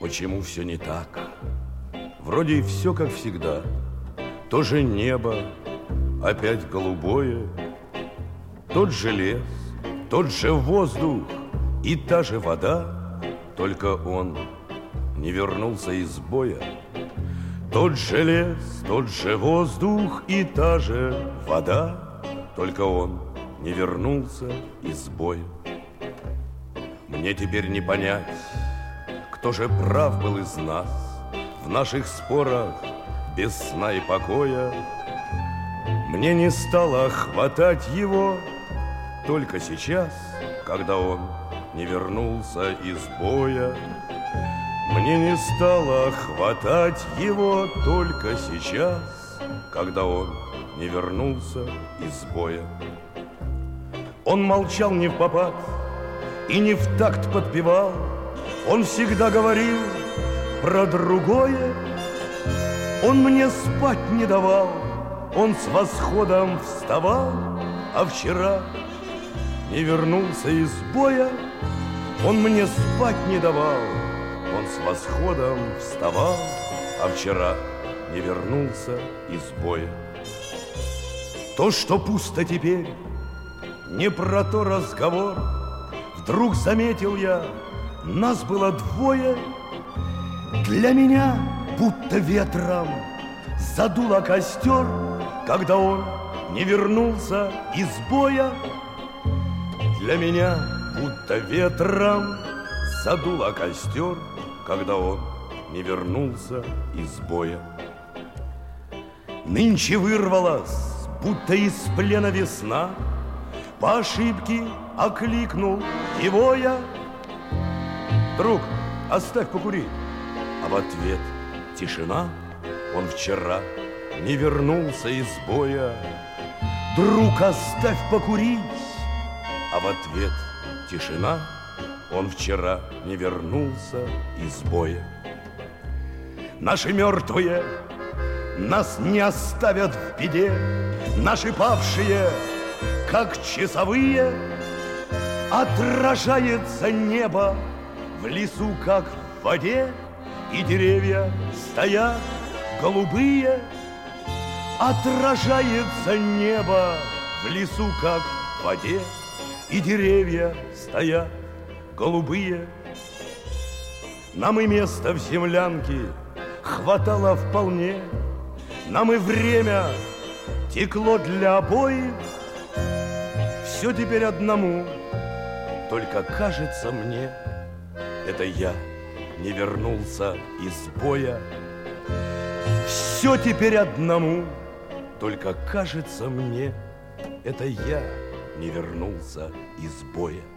почему все не так? Вроде все как всегда. То же небо, опять голубое, тот же лес, тот же воздух и та же вода, только он не вернулся из боя. Тот же лес, тот же воздух и та же вода, только он не вернулся из боя. Мне теперь не понять, кто же прав был из нас в наших спорах без сна и покоя. Мне не стало хватать его только сейчас, когда он не вернулся из боя. Мне не стало хватать его только сейчас, когда он не вернулся из боя. Он молчал не впопад и не в такт подпевал. Он всегда говорил про другое. Он мне спать не давал, он с восходом вставал, а вчера не вернулся из боя. Он мне спать не давал, он с восходом вставал, а вчера не вернулся из боя. То, что пусто теперь, не про то разговор. Вдруг заметил я, нас было двое. Для меня будто ветром задуло костер, когда он не вернулся из боя. Для меня будто ветром задуло костер, когда он не вернулся из боя. Нынче вырвалась, будто из плена весна. По ошибке окликнул его я: друг, оставь покурить. А в ответ тишина. Он вчера не вернулся из боя. Друг, оставь покурить. А в ответ тишина. Он вчера не вернулся из боя. Наши мертвые нас не оставят в беде. Наши павшие, как часовые, отражается небо в лесу, как в воде. И деревья стоят голубые. Отражается небо в лесу, как в воде. И деревья стоят голубые. Нам и места в землянке хватало вполне. Нам и время текло для обоих. Все теперь одному, только кажется мне, это я не вернулся из боя. Все теперь одному, только кажется мне, это я не вернулся из боя.